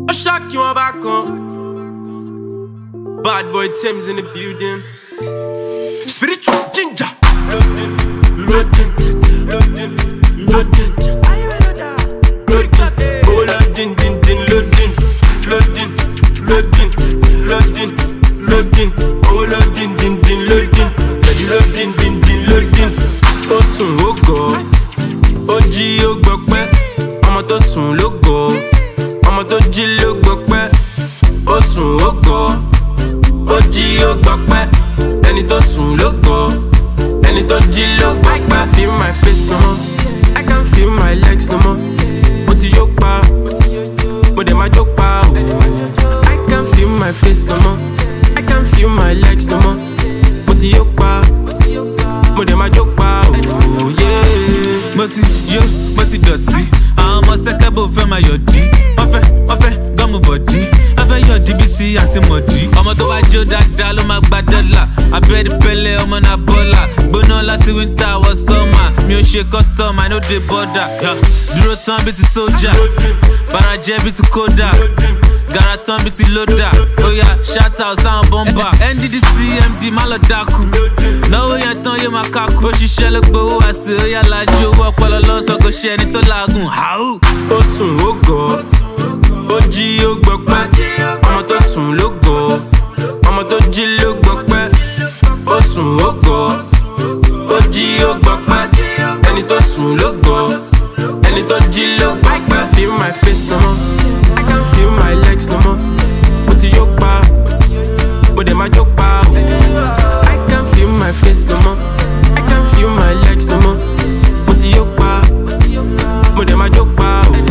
I shock you on back on. Bad boy Tim's in the building. Spiritual ginger. Loading, loading, loading, loading. Oh, loading, din, din, loading, loading, loading, loading, loading. Oh, loading, din, din, loading. Loading, din, din, loading. Tó sùn ó gọ̀, ó jí ó gbọpẹ́. Ọmọ tó sùn ló gọ̀, ọmọ tó jí ló gbọpẹ́. Ó sùn ó gọ̀, ó jí ó gbọpẹ́. Ẹni tó sùn ló gọ̀, ẹni tó jí ló gbọpẹ́. I can't feel my face no more, I can't feel my legs no more. Mo ti yó pa, mo dẹ̀ máa jó pa o. I can't feel my face no more, I can't feel my legs no more. Mo ti yó pa, mo dẹ̀ máa jó pa o. Mo ti yó, mo ti dọ̀tí. Àwọn ọmọ sẹ́kẹ́bù fẹ́ máa yọ̀dí. Wọ́n fẹ́ gọ́mù bọ̀dí. Wọ́n fẹ́ yọ̀dí bíi ti àti mọ̀dí. Ọmọ tó bá jó dáadáa ló máa gba dọ́là. Abẹ́rẹ́ pẹ́lẹ́ ọmọ náà bọ́là. Gbóná láti winter wọ summer. Mi ò ṣe custom, I no dey border. Dúró tán bíi ti sójà. Barajẹ́ bíi ti kódà. Gara tán bíi ti lódà. Oya shout out sáwọn bọ́mbà. NDDC MD má lọ dákú. Náwó yẹn tán yóò máa kákú. Ó ṣiṣẹ́ ló gbowó wá sí. Oya lajú owó ọpọlọ lọ́sọ̀ kò ṣe ẹni tó làágùn. Ó sùn ó gọ̀, ó jí ó gbọpẹ́. Ọmọ tó sùn ló gọ̀, ọmọ tó jí ló gbọpẹ́. Ó sùn ó gọ̀, ó jí ó gbọpẹ́. Ẹni tó sùn ló gọ̀, ẹni tó jí ló gbọpẹ́. I can't feel my face no more, I can't feel my legs no more. Mo ti yó pa, mo dẹ̀ máa jó pa o. I can't feel my face no more, I can't feel my legs no more. Mo ti yó pa, mo dẹ̀ máa jó pa o.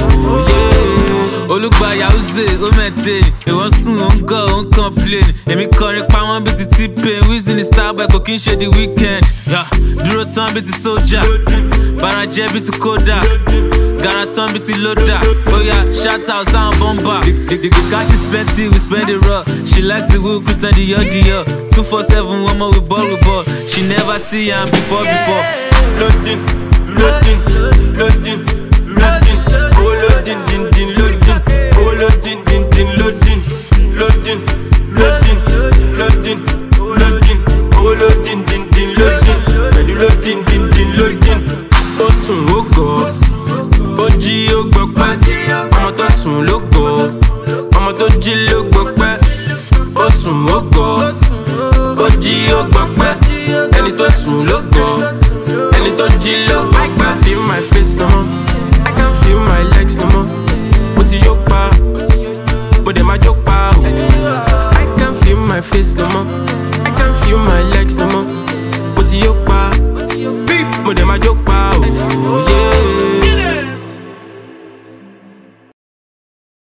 Olùgbà Yahoo ó mẹ́tẹ̀, ìwọ́n sùn ó ń gọ̀ ó ń complain. Èmi kọrin pa wọ́n bíi ti T-Pain, Wizzy ní Starboy kò kí n ṣe the weekend. Dúró tán bíi ti sójà, Barajẹ́ bíi ti kódà. Gara tán bíi ti lódà. Oya shout out sáwọn bọ́mbà. The cash is plenty, we spend it raw. She likes the wood, Christian Dior. 247, one more we ball. She never see am before. Loading, loading, loading, loading. Oh loading, din, din, loading. Oh loading, din, din, loading. Loading, loading, loading, loading. Oh loading, din, din, loading. Loading, din, din, loading. Ó sùn ó gọ̀, ó jí ó gbọpẹ́. Ọmọ tó sùn ló gọ̀, ọmọ tó jí ló gbọpẹ́. Ó sùn ó gọ̀, ó jí ó gbọpẹ́. Ẹni tó sùn ló gọ̀, ẹni tó jí ló gbọpẹ́. I can't feel my face no more, I can't feel my legs no more. Mo ti yó pa, mo dẹ̀ máa jó pa o. I can't feel my face no more, I can't feel my legs no more.